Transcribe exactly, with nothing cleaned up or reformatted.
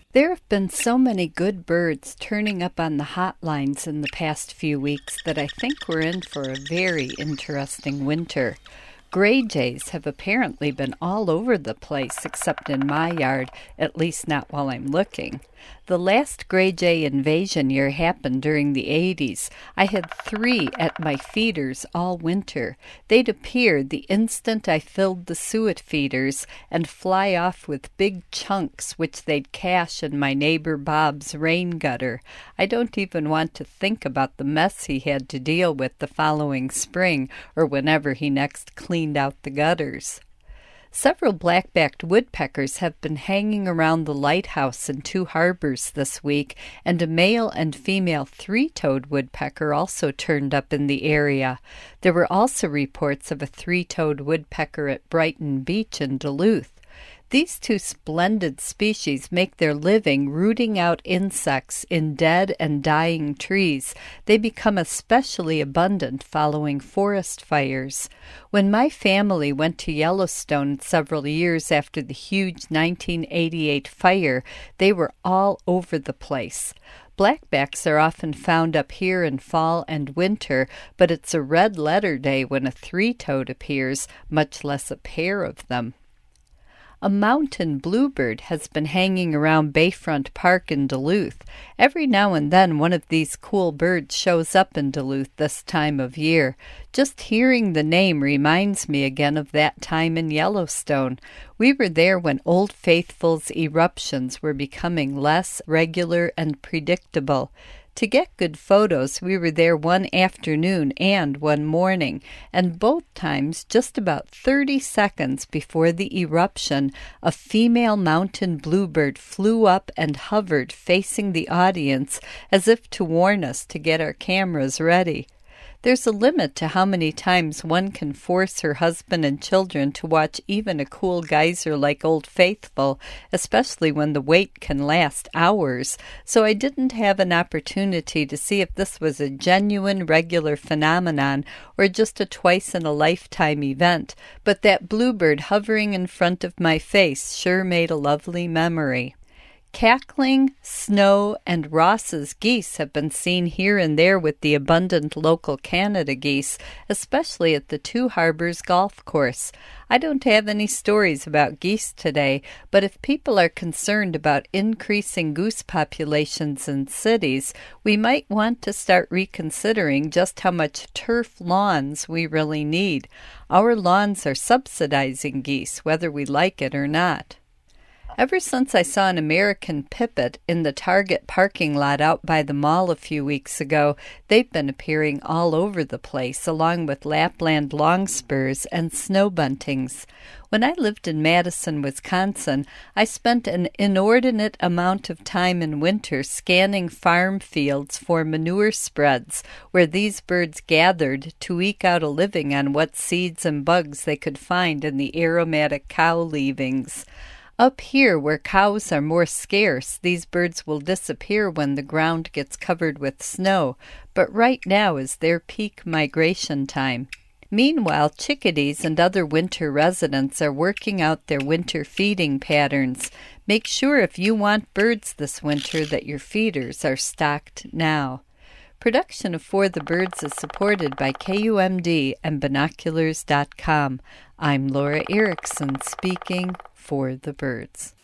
There have been so many good birds turning up on the hotlines in the past few weeks that I think we're in for a very interesting winter. Gray jays have apparently been all over the place except in my yard, at least not while I'm looking. The last gray jay invasion year happened during the eighties. I had three at my feeders all winter. They'd appear the instant I filled the suet feeders and fly off with big chunks which they'd cache in my neighbor Bob's rain gutter. I don't even want to think about the mess he had to deal with the following spring or whenever he next cleaned out the gutters. Several black-backed woodpeckers have been hanging around the lighthouse in Two Harbors this week, and a male and female three-toed woodpecker also turned up in the area. There were also reports of a three-toed woodpecker at Brighton Beach in Duluth. These two splendid species make their living rooting out insects in dead and dying trees. They become especially abundant following forest fires. When my family went to Yellowstone several years after the huge nineteen eighty-eight fire, they were all over the place. Blackbacks are often found up here in fall and winter, but it's a red letter day when a three-toed appears, much less a pair of them. A mountain bluebird has been hanging around Bayfront Park in Duluth. Every now and then one of these cool birds shows up in Duluth this time of year. Just hearing the name reminds me again of that time in Yellowstone. We were there when Old Faithful's eruptions were becoming less regular and predictable. To get good photos, we were there one afternoon and one morning, and both times just about thirty seconds before the eruption, a female mountain bluebird flew up and hovered facing the audience as if to warn us to get our cameras ready. There's a limit to how many times one can force her husband and children to watch even a cool geyser like Old Faithful, especially when the wait can last hours, so I didn't have an opportunity to see if this was a genuine regular phenomenon or just a twice-in-a-lifetime event, but that bluebird hovering in front of my face sure made a lovely memory. Cackling, snow, and Ross's geese have been seen here and there with the abundant local Canada geese, especially at the Two Harbors golf course. I don't have any stories about geese today, but if people are concerned about increasing goose populations in cities, we might want to start reconsidering just how much turf lawns we really need. Our lawns are subsidizing geese, whether we like it or not. Ever since I saw an American pipit in the Target parking lot out by the mall a few weeks ago, they've been appearing all over the place, along with Lapland longspurs and snow buntings. When I lived in Madison, Wisconsin, I spent an inordinate amount of time in winter scanning farm fields for manure spreads, where these birds gathered to eke out a living on what seeds and bugs they could find in the aromatic cow leavings. Up here, where cows are more scarce, these birds will disappear when the ground gets covered with snow, but right now is their peak migration time. Meanwhile, chickadees and other winter residents are working out their winter feeding patterns. Make sure if you want birds this winter that your feeders are stocked now. Production of For the Birds is supported by K U M D and binoculars dot com. I'm Laura Erickson speaking for the birds.